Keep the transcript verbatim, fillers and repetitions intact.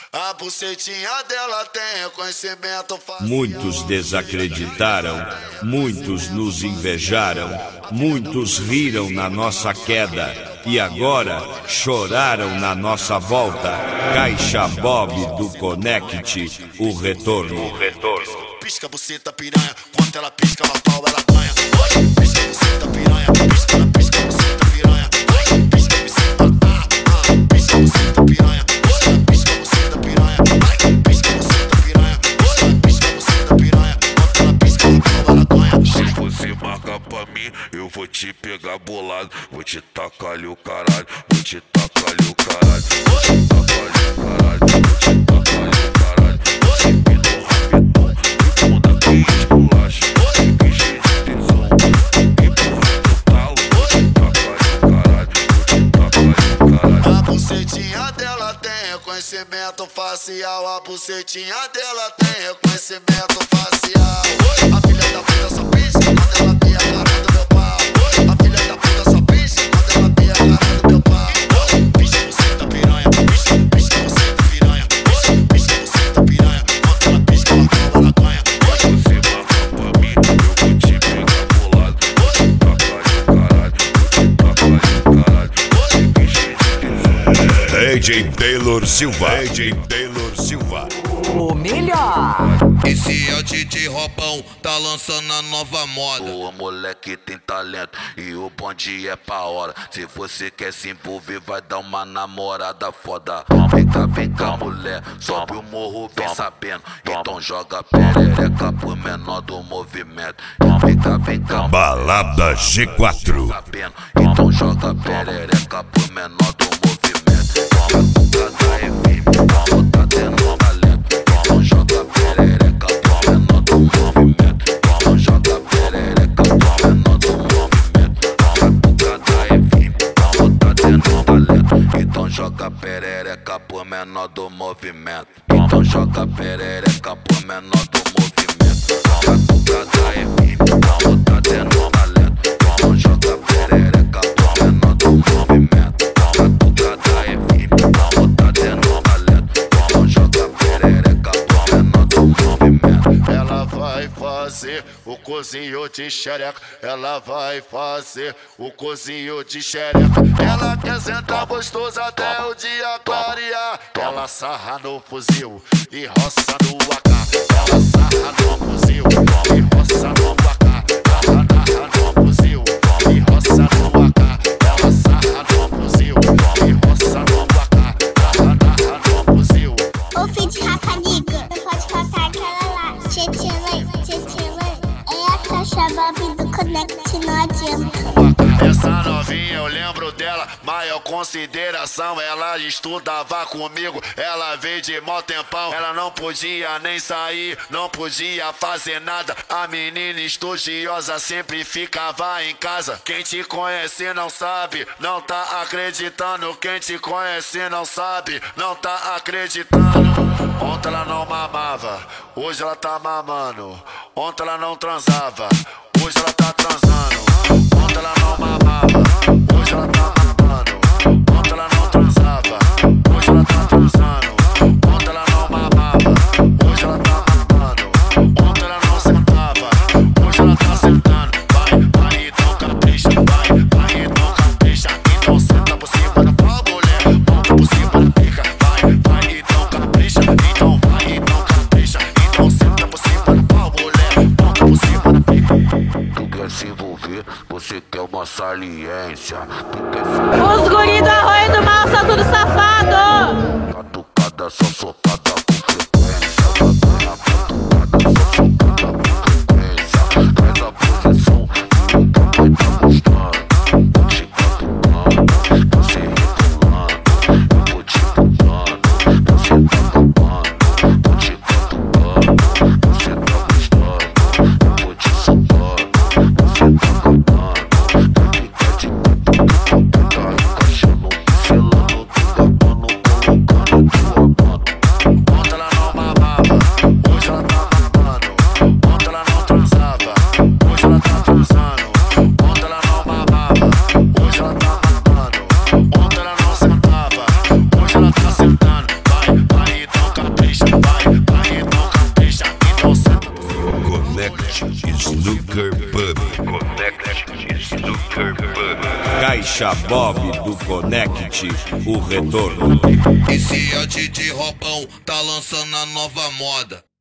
A bucetinha dela tem reconhecimento facial. Muitos desacreditaram, muitos nos invejaram, muitos riram na nossa queda e agora choraram na nossa volta. Caixa Bob do Connect, o retorno. O retorno. Pisca buceta piranha, quanto ela pisca, ela pau, ela ganha. Pisca buceta piranha, pisca, ela pisca buceta piranha. Pisca buceta, ah, ah, pisca buceta piranha. Eu vou te pegar bolado, vou te tacar ali o caralho, vou te tacar ali o caralho, vou te tacar ali o caralho, vou te tacar ali o caralho. Você pinou rapidão, e bunda que esculacha, que cheio de tesão, e porra do talo, vou te tacar ali o caralho, vou te tacar ali o caralho. A bucetinha dela tem reconhecimento facial, a bucetinha dela tem reconhecimento facial. A filha da puta só pisca quando ela vê a cara do meu pau. A filha da puta só pisca quando ela vê a cara do meu pau. Pisca buceta piranha, pisca, pisca buceta piranha, pisca, pisca buceta piranha. Quando ela pisca ela pau, ela ganha. Você marca pra mim, eu vou te pegar bolado, vou te tacar ali o caralho, vou te tacar ali o caralho. Que cheio de tesão. D J Taylor Silva, D J Taylor Silva, o melhor. Esse é o D J Robão, tá lançando a nova moda. O moleque tem talento e o bonde é pra hora. Se você quer se envolver, vai dar uma namorada foda. Vem cá, vem cá, mulher, sobe o morro, vem sabendo. Então joga perereca pro menor do movimento. Vem cá, vem cá, Balada G quatro. Então joga perereca pro menor do movimento. Toma cuca da F M, toma tá tendo valendo. Toma joga perereca pro menor do movimento. Toma joga perereca pro menor do movimento. Toma cuca da F M, toma tá tendo valendo. Então joga perereca pro menor do movimento. Então joga perereca pro menor do movimento. Toma cuca da F M, toma tá tendo valendo. Toma joga perereca pro menor do movimento. Toma cuca da F M, toma tá tendo valendo. Toma joga perereca pro menor do movimento. Ela vai fazer o cozinho de xereca. Ela vai fazer o cozinho de xereca. Ela quer sentar gostoso até o dia clarear. Ela sarra no fuzil e roça no A K. Ela sarra no fuzil e roça no A K. Ela narra no fuzil e roça no A K. Ela sarra no fuzil e roça no A K. Ela narra no fuzil. Ô filho de rapariga, você pode passar aquela lá. Tchê-tchê-lei, tchê-tchê-lei. É a caixa Bob do Connect, não adianta. Essa novinha eu lembro dela, maior consideração. Ela estudava comigo, ela veio de mó tempão. Ela não podia nem sair, não podia fazer nada. A menina estudiosa sempre ficava em casa. Quem te conhece não sabe, não tá acreditando. Quem te conhece não sabe, não tá acreditando. Ontem ela não mamava, hoje ela tá mamando. Ontem ela não transava, hoje ela tá transando. Ontem ela não mamava, hoje ela tá mamando. Ontem ela não transava, hoje ela tá transando. Ontem ela não mamava, hoje ela tá mamando. Ontem ela não sentava, hoje ela tá sentando. Vai, vai, então capricha, vai, vai, então capricha. Então senta por cima da pau, mulher, monta por cima da pica. Vai, vai, então capricha, então vai, então capricha. Então senta por cima da pau, mulher, monta por cima da pica. Tu quer se envolver, você quer uma saliência. Tu quer Os guri do arroio do mal são tudo safado. catucada, só socada com frequência. Batalha catucada, só socada com frequência. Traz a posição que o papai tá mostrando. Vou te catucando, você rebolando. Eu vou te pulando, você tá acabando. Vou te catucando, você tá gostando. Eu vou te socando, você tá acabando. Fica de cutuca, tá encaixando, selando, tu acabando, colocando tua mano. Connect Snooker Pub. Connect Snooker Pub. Caixa Bob do Connect, o retorno. Esse é o D J Robão, tá lançando a nova moda.